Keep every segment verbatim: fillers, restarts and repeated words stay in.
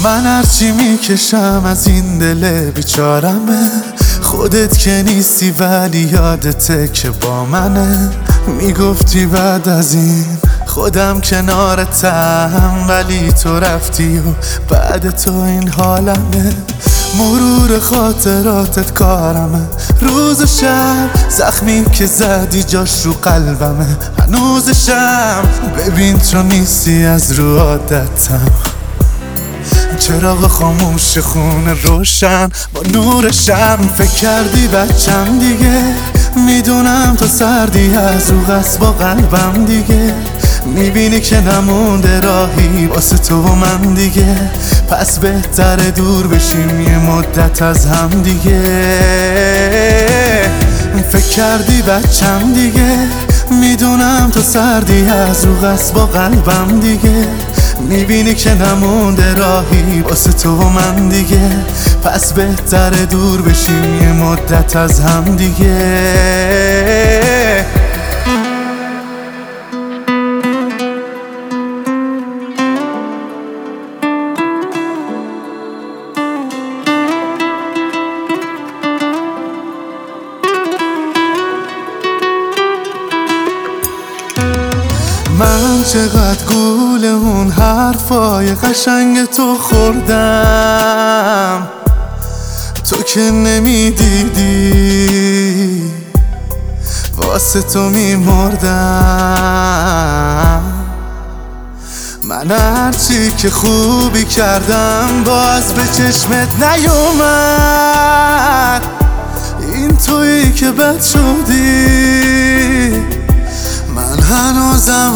من هرچی میکشم از این دل بیچارمه، خودت که نیستی ولی یادته که با منه. میگفتی بعد از این خودم کنارتم، ولی تو رفتی و بعد تو این حالمه. مرور خاطراتت کارمه، روز و شب زخمی که زدی جاش رو قلبمه هنوزشم. ببین تو نیستی از رو عادتم، چراغ خاموش خونه روشن با نور شم. فکر کردی بچم دیگه، میدونم تو سردی از رو قصد با قلبم دیگه. میبینی که نمونده راهی واسه تو و من دیگه، پس بهتره دور بشیم یه مدت از هم دیگه. فکر کردی بچم دیگه، میدونم تو سردی از رو قصد با قلبم دیگه. میبینی که نمونده راهی واسه تو و من دیگه، پس بهتره دور بشیم یه مدت از هم دیگه. من چقدر گول اون حرفای قشنگ تو خوردم، تو که نمیدیدی واسه تو میمردم. من هرچی که خوبی کردم باز به چشمت نیومد، این تویی که بد شدی، من هنوزم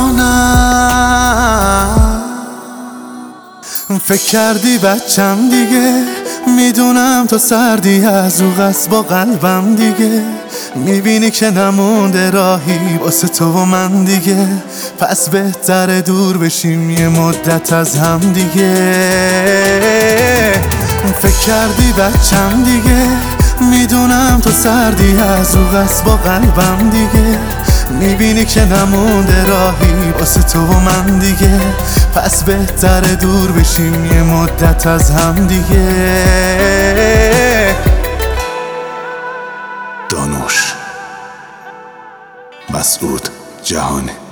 همونم. فکر کردی بچم دیگه، میدونم تو سردی از رو قصد با قلبم دیگه. میبینی که نمونده راهی واسه تو و من دیگه، پس بهتره دور بشیم یه مدت از هم دیگه. فکر کردی بچم دیگه، میدونم تو سردی از رو قصد با قلبم دیگه. میبینی که نمونده راهی واسه تو و من دیگه، پس بهتره دور بشیم یه مدت از هم دیگه. دانوش مسعود جهانی.